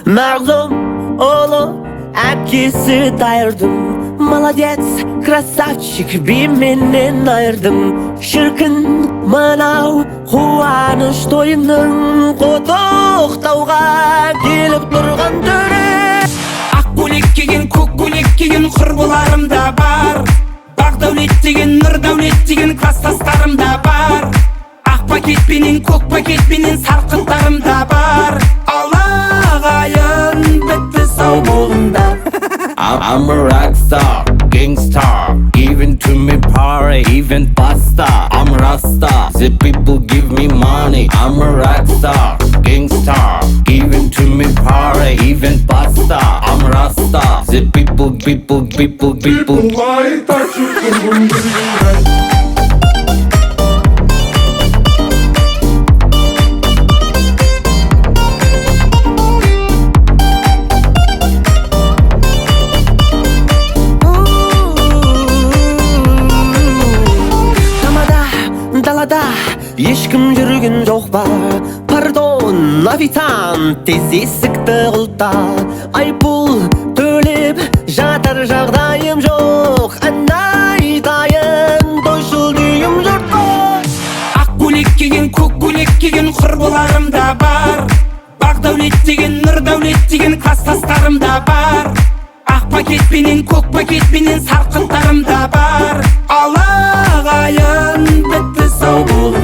Mağlum oğlu әпкесі дайырдым. Молодец, красавчик, би менен айырдым. Шіркін мынау қуаныш тойының құттықтауға келіп тұрған түрі. Ақ көйлек киген, көк көйлек киген құрбыларым да бар. Бақ дәулет деген, нұр дәулет деген класстастарым да бар. Ақ пакетпенен, көк пакетпенен сарқыттарым да бар. Алағайын бітті сау болыңдар. I'm a rock star, gangstar, giving to me power, even faster. I'm Rasta, the people give me money. I'm a rock star, gangstar, giving to me power, even faster. I'm Rasta, the people. Why touch you? Далада ешкім жүрген жоқ ба? Пардон, официант, тез есікті құлта. Айыппұл төлеп жатар жағдайым жоқ. Ән айтайын, тойшыл күйім жұрт қой. Ақ көйлек киген, көк көйлек киген құрбыларым да бар. Бақ дәулет деген, нұр дәулет деген класстастарым да бар. Ақ пакетпенен, көк пакетпенен сарқыттарым да бар. Алағайын бітті сау бол.